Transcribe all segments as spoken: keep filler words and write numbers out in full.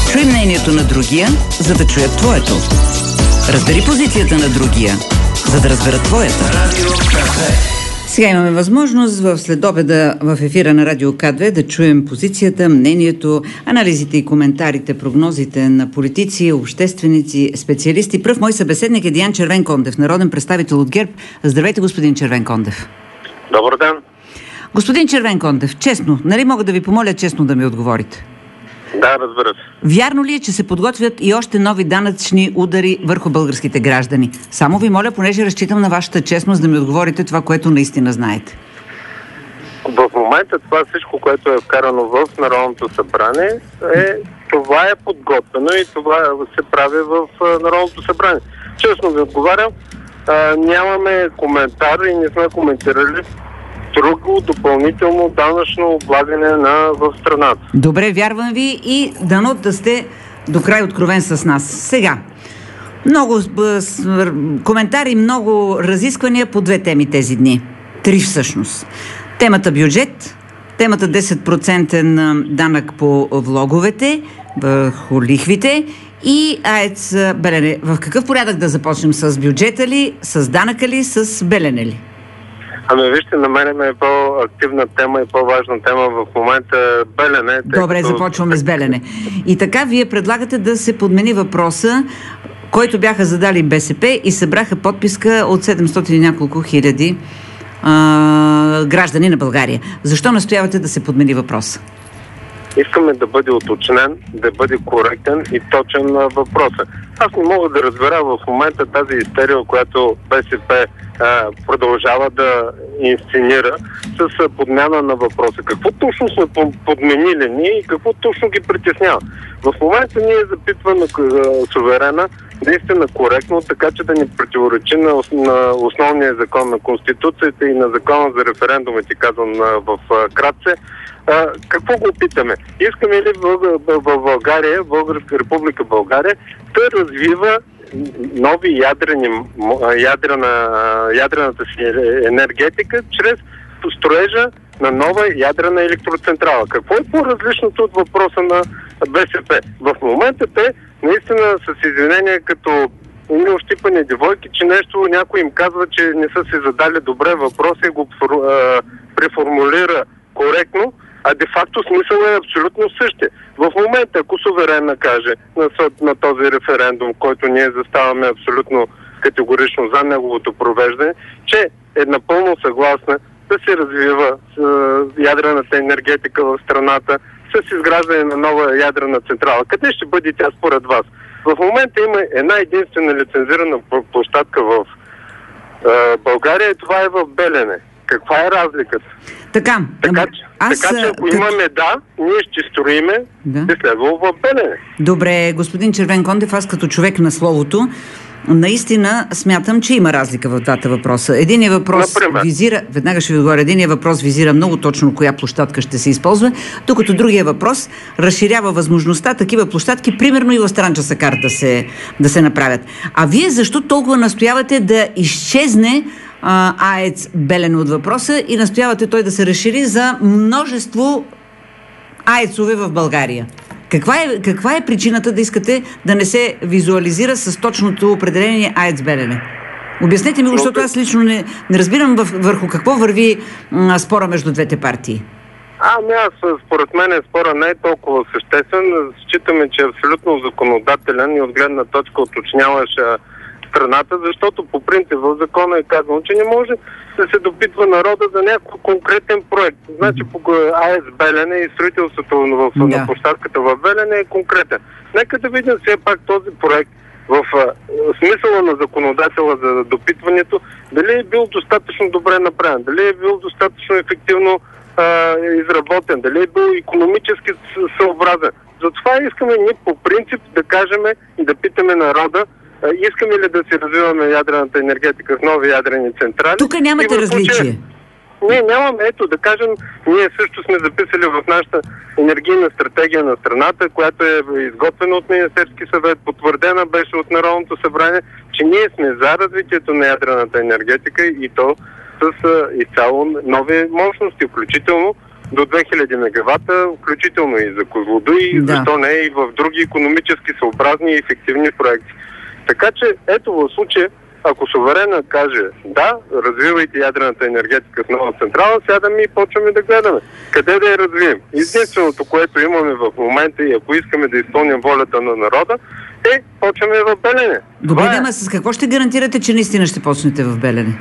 Чуй мнението на другия, за да чуят твоето. Разбери позицията на другия, за да разберат твоята. Сега имаме възможност в следобеда в ефира на Радио К две да чуем позицията, мнението, анализите и коментарите, прогнозите на политици, общественици, специалисти. Пръв мой събеседник е Диан Червенкондев, народен представител от ГЕРБ. Здравейте, господин Червенкондев. Добър ден. Господин Червенкондев, честно, нали мога да ви помоля честно да ми отговорите? Да, разбира се. Вярно ли е, че се подготвят и още нови данъчни удари върху българските граждани? Само ви моля, понеже разчитам на вашата честност, да ми отговорите това, което наистина знаете. В момента това всичко, което е вкарано в Народното събрание, е, това е подготвено и това се прави в Народното събрание. Честно ви отговарям, а, нямаме коментар и не сме коментирали друго допълнително данъчно облагане на, в страната. Добре, вярвам ви и дано да сте до край откровен с нас. Сега, много коментари, много разисквания по две теми тези дни. Три всъщност. Темата бюджет, темата десет процента данък по влоговете, върху лихвите и АЕЦ Белене. В какъв порядък да започнем? С бюджета ли, с данъка ли, с Белене ли? Ами вижте, на мен е по-активна тема и по-важна тема в момента Белене. Добре, като... започваме с Белене. И така, вие предлагате да се подмени въпроса, който бяха задали БСП и събраха подписка от седемстотин и няколко хиляди а, граждани на България. Защо настоявате да се подмени въпроса? Искаме да бъде уточнен, да бъде коректен и точен на въпроса. Аз не мога да разбера в момента тази истерия, която БСП а, продължава да инсценира с подмяна на въпроса. Какво точно сме подменили ние и какво точно ги притеснява? В момента ние запитваме суверена наистина коректно, така че да ни противоречи на, на основния закон на Конституцията и на закона за референдумите, казвам в кратце. А, какво го питаме? Искаме ли в, в, в България, Българска република България, да развива нови ядрени, ядрена, ядрената си енергетика чрез строежа на нова ядрена електроцентрала? Какво е по-различното от въпроса на БСП? В момента те наистина с извинения като ни ощипани девойки, че нещо някой им казва, че не са си задали добре въпроса и го а, преформулира коректно, а де-факто смисъл е абсолютно същия. В момента, ако суверенна каже на, на този референдум, който ние заставаме абсолютно категорично за неговото провеждане, че е напълно съгласна да се развива с, е, ядрената енергетика в страната с изграждане на нова ядрена централа. Къде ще бъде тя според вас? В момента има една единствена лицензирана площадка в е, България и това е в Белене. Каква е разликата? Така, така, че, аз, така че ако как... имаме да, ние ще строиме, да. Е следвало в Белене. Добре, господин Червенкондев, аз като човек на словото, наистина смятам, че има разлика в двата въпроса. Единият въпрос Например? визира, веднага ще ви отговоря, единият въпрос визира много точно коя площадка ще се използва, докато другия въпрос разширява възможността такива площадки, примерно и в Странджа Сакар да се, да се направят. А вие защо толкова настоявате да изчезне АЕЦ Белене от въпроса и настоявате той да се разшири за множество АЕЦове в България? Каква е, каква е причината да искате да не се визуализира с точното определение АЕЦ Белене? Обяснете ми го, защото аз лично не, не разбирам върху какво върви м, спора между двете партии. Ами аз, според мен, спора не е толкова съществен. Считаме, че е абсолютно законодателен и от гледна точка уточняваш страната, защото по принцип в закона е казано, че не може да се допитва народа за някой конкретен проект. Значи по АЕЦ Белене и строителството в, да. на площадката в Белене е конкретен. Нека да видим все пак този проект в а, смисъла на законодателя за допитването, дали е бил достатъчно добре направен, дали е бил достатъчно ефективно а, изработен, дали е бил икономически съобразен. Затова искаме ние по принцип да кажем и да питаме народа, искаме ли да си развиваме ядрената енергетика в нови ядрени централи. Тук нямате различие. Не, нямаме. Ето, да кажем, ние също сме записали в нашата енергийна стратегия на страната, която е изготвена от Министерски съвет, потвърдена беше от Народното събрание, че ние сме за развитието на ядрената енергетика и то с изцяло нови мощности, включително до две хиляди мегавата, включително и за Козлодуй, и да. защо не и в други икономически съобразни и ефективни проекти. Така че, ето в случая, ако суверена каже да, развивайте ядрената енергетика в нова централа, сядаме и почваме да гледаме. Къде да я развием? Единственото, което имаме в момента и ако искаме да изпълним волята на народа, е почваме в Белене. Добре, да, ама с какво ще гарантирате, че наистина ще почнете в Белене?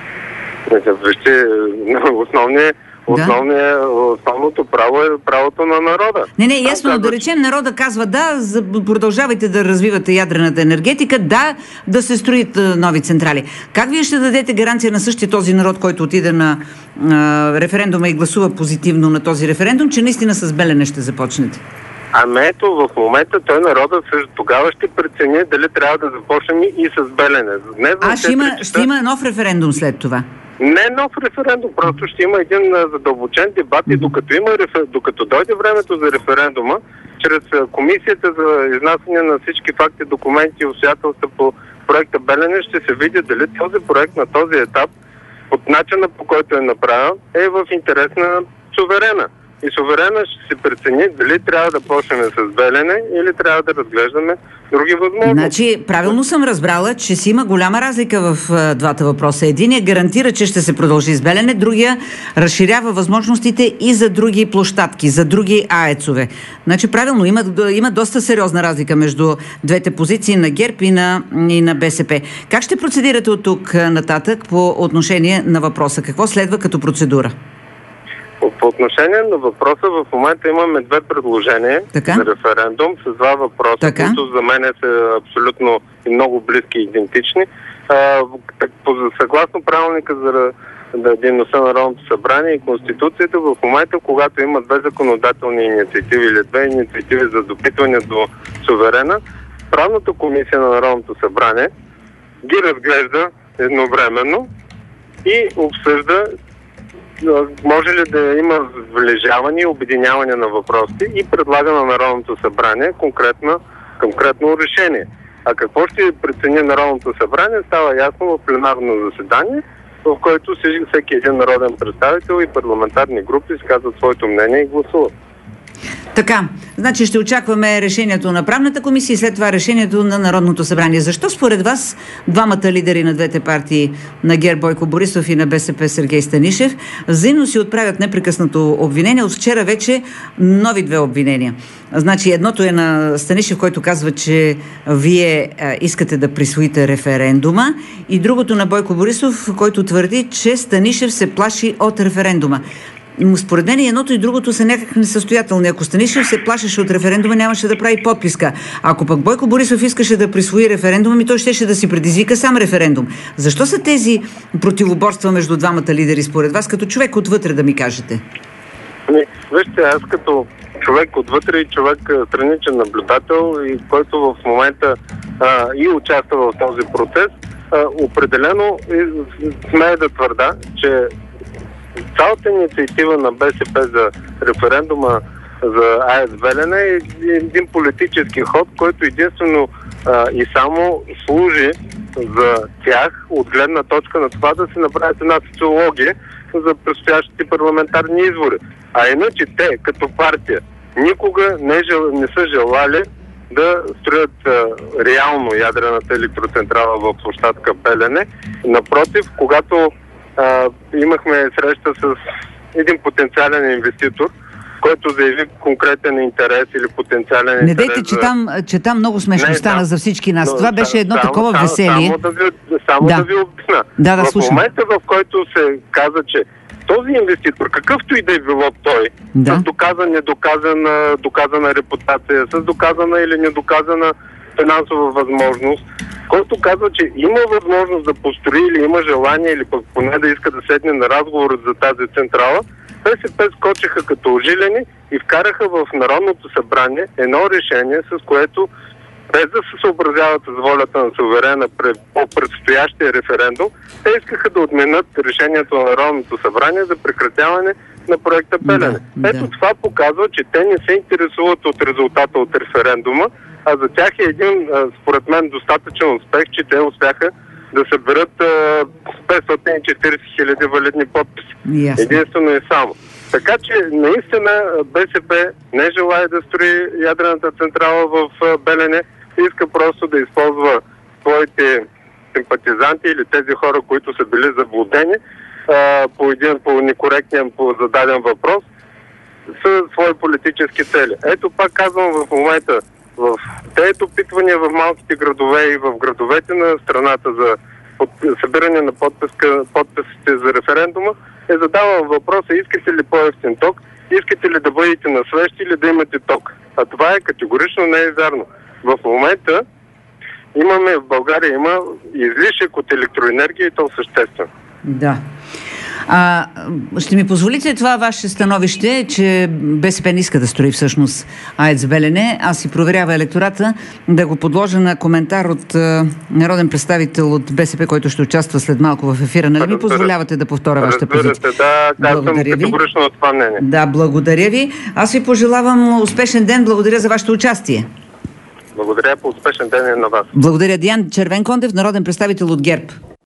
Вижте, основният Основният, основното право е правото на народа. Не, не, ясно, казва, да речем, народа казва да, продължавайте да развивате ядрената енергетика, да, да се строят нови централи. Как вие ще дадете гаранция на същия този народ, който отиде на а, референдума и гласува позитивно на този референдум, че наистина с Белене ще започнете? Ами ето, в момента той народът също тогава ще прецени дали трябва да започнем и с Белене. Днес а, ще има, ще има нов референдум след това? Не нов референдум, просто ще има един задълбочен дебат и докато, има, докато дойде времето за референдума, чрез комисията за изнасяне на всички факти, документи и обстоятелства по проекта Белене ще се види дали този проект на този етап, от начина по който е направен, е в интерес на суверена. И суверена ще се прецени дали трябва да почнем с Белене или трябва да разглеждаме други възможности. Значи, правилно съм разбрала, че си има голяма разлика в а, двата въпроса. Единият гарантира, че ще се продължи с Белене, другия разширява възможностите и за други площадки, за други АЕЦове. Значи, правилно, има, има доста сериозна разлика между двете позиции на ГЕРБ и на, и на БСП. Как ще процедирате от тук нататък по отношение на въпроса? Какво следва като процедура? По отношение на въпроса, в момента имаме две предложения така? за референдум с два въпроса, така? които за мен са абсолютно и много близки и идентични. А, съгласно правилника за дейността на Народното събрание и Конституцията, в момента, когато има две законодателни инициативи или две инициативи за допитване до суверена, правната комисия на Народното събрание ги разглежда едновременно и обсъжда може ли да има сближаване и обединяване на въпросите и предлага на Народното събрание конкретно, конкретно решение. А какво ще прецени Народното събрание, става ясно в пленарно заседание, в който всеки един народен представител и парламентарни групи изказват своето мнение и гласуват. Така, значи ще очакваме решението на правната комисия и след това решението на Народното събрание. Защо според вас двамата лидери на двете партии, на ГЕРБ Бойко Борисов и на БСП Сергей Станишев, взаимно си отправят непрекъснато обвинения? От вчера вече нови две обвинения. Значи едното е на Станишев, който казва, че вие а, искате да присвоите референдума, и другото на Бойко Борисов, който твърди, че Станишев се плаши от референдума. Според мен едното и другото са някак несъстоятелни. Ако Станишев се плашеше от референдума, нямаше да прави подписка. Ако пък Бойко Борисов искаше да присвои референдума, ми той щеше да си предизвика сам референдум. Защо са тези противоборства между двамата лидери според вас, като човек отвътре, да ми кажете? Не, вижте, аз като човек отвътре и човек страничен наблюдател, и който в момента а, и участва в този процес, а, определено смея да твърда, че цялата инициатива на БСП за референдума за АЕЦ Белене е един политически ход, който единствено а, и само служи за тях от гледна точка на това да се направят една социология за предстоящите парламентарни избори. А иначе те, като партия, никога не, жел... не са желали да строят а, реално ядрената електроцентрала в площадка Белене. Напротив, когато а, имахме среща с един потенциален инвеститор, който заяви конкретен интерес или потенциален интерес. Не дейте, че, за... там, че там много смешно не, стана да, за всички нас. Но, Това беше едно само, такова само, веселие. Само да ви, само да. да ви обясна. Да, да, в слушам. момента, в който се каза, че този инвеститор, какъвто и да е било той, да. с доказана, недоказана, доказана репутация, с доказана или недоказана финансова възможност, който казва, че има възможност да построи или има желание или пък поне да иска да седне на разговор за тази централа, БСП скочиха като ожилени и вкараха в Народното събрание едно решение, с което, без да се съобразяват с волята на суверена по предстоящия референдум, те искаха да отменят решението на Народното събрание за прекратяване на проекта Белене. Да, Ето да. Това показва, че те не се интересуват от резултата от референдума, а за тях е един, според мен, достатъчен успех, че те успяха да съберат петстотин и четиридесет хиляди валидни подписи. Ясно. Единствено и само. Така че наистина БСП не желая да строи ядрената централа в Белене, иска просто да използва своите симпатизанти или тези хора, които са били заблудени по един по некоректен, по зададен въпрос, с свои политически цели. Ето пак казвам в момента, в тези опитвания в малките градове и в градовете на страната за под, събиране на подписка, подписите за референдума, е задавам въпроса: искате ли по-евтин ток, искате ли да бъдете на свещи или да имате ток? А това е категорично не е вярно. В момента имаме, в България има излишък от електроенергия и то съществено. Да. А, ще ми позволите това ваше становище, че БСП не иска да строи всъщност АЕЦ Белене. Аз си проверява електората, да го подложа на коментар от а, народен представител от БСП, който ще участва след малко в ефира. Нали ми позволявате да повторя вашата позиция? Да, казвам категорично от това мнение. Да, благодаря ви. Аз ви пожелавам успешен ден. Благодаря за вашето участие. Благодаря, по успешен ден и на вас. Благодаря. Диан Червенкондев, народен представител от ГЕРБ.